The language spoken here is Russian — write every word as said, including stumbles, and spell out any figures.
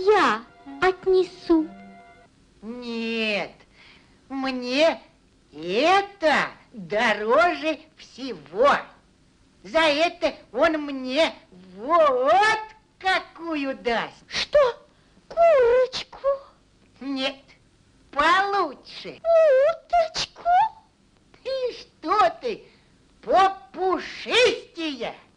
я отнесу. Нет, мне это дороже всего. За это он мне вот какую даст. Что? Курочку? Нет, получше. Уточку? И что ты, попушистее?